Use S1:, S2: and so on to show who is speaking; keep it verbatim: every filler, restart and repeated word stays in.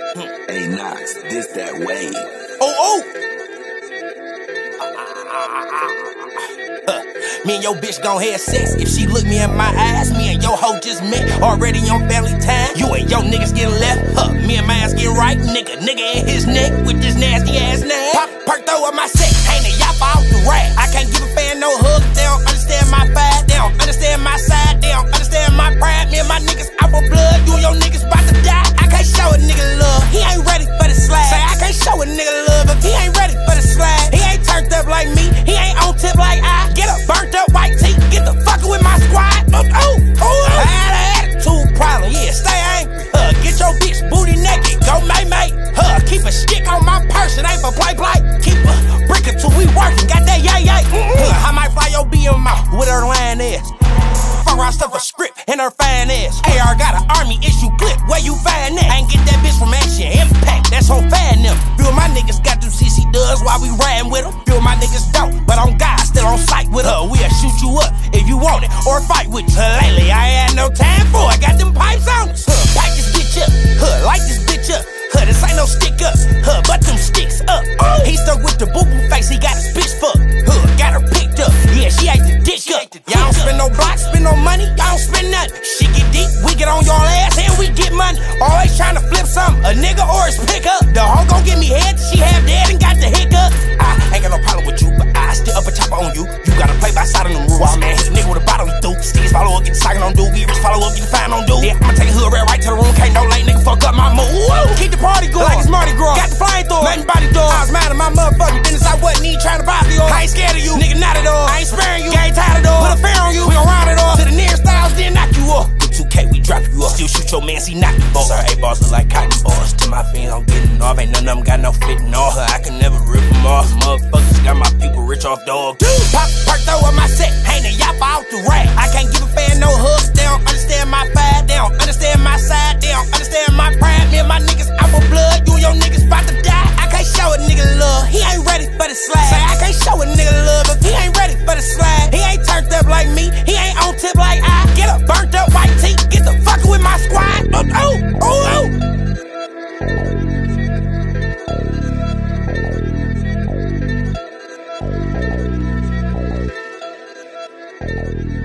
S1: Hey Knox, this that way.
S2: Oh, oh! Uh, me and your bitch gon' have sex. If she look me in my eyes, me and your hoe just met. Already on family time. You and your niggas getting left. Huh, me and my ass getting right. Nigga, nigga in his neck with this nasty ass name. Pop perk throw up my sex. Ain't a yap off the rack. I can't give a fan no hug. They don't understand my vibe. They don't understand my side. They don't understand my pride. Me and my niggas out for blood. You and your niggas about to die. I can't show a nigga love. He ain't ready for the slide. Say I can't show a nigga love if he ain't ready for the slide. He ain't turned up like me. He ain't on tip like I. Get up, burnt up white tee. Get the fucker with my squad. Oh, oh, oh. I had an attitude problem. Yeah, stay angry. Huh, get your bitch booty naked. Go may may. Huh, keep a stick on my person. Ain't for play play. Keep a brick until we working. Got that yay yay. Huh, I might fly your B M out with her line ass. Fuck around stuff a script in her fine ass. A R got an army issue clip. Where you find that? I ain't get that bitch from Action Impact. That's on fan them. Few of my niggas got them C C dubs while we riding with them. Few of my niggas don't, but on God still on sight with her. We'll shoot you up if you want it or fight with you. Huh, lately I ain't had no time for it. Got them pipes on us. Huh, pipe this bitch up. Huh, light this bitch up. Huh, this ain't no stick up. Huh, but them sticks up. Oh. He stuck with the boo boo face. He got his bitch fucked. Huh, got her picked up. Yeah, she ate the dick up. Y'all don't spend no blocks, spend no money. Y'all don't spend nothing. Shit get deep, we get on your ass and we get money. Always trying to flip something, a nigga or his pickup. The hoe gon' give me head till she have dead and got the hiccup. I ain't got no problem with you, but I still up a chopper on you. You gotta play by side of them rules. Wow, man, hit a nigga with a bottle through. Sticks follow up, get the socket on dude. Get rich, follow up, get the fine on dude. Yeah, I'ma take a hood red right to the room. Can't no late nigga fuck up my mood. Woo! Keep the party going like it's Mardi Gras. Got the flamethrower, letting body door. I was mad at my motherfucking business. I wasn't even trying to buy the oil. I ain't scared of you, nigga, not at all. I ain't sparing you, ain't tired of door. Put a fair on you, we gon' round it off. To the nearest styles, then knock you off. two K, we drop you up. Still shoot your man, see knock you off. Sir, A balls look like cotton balls. To my fans, I'm getting off. Ain't none of them got no fitting off. I can never rip them off. Motherfuckers got my people rich off dog. Pop perk throw up my set. Ain't a yap out the rack. I can't give a fan no hugs. They don't understand my vibe. They don't understand my side. They don't understand my pride. Me and my niggas out for blood. You and your niggas about to die. I can't show a nigga love. He ain't ready for the slide. Say I can't show a nigga love if he ain't ready for the slide. He ain't turned up like me. He ain't on tip like I. Get up, burnt up white tee. Get the fucker with my squad. Oh, oh, oh, oh.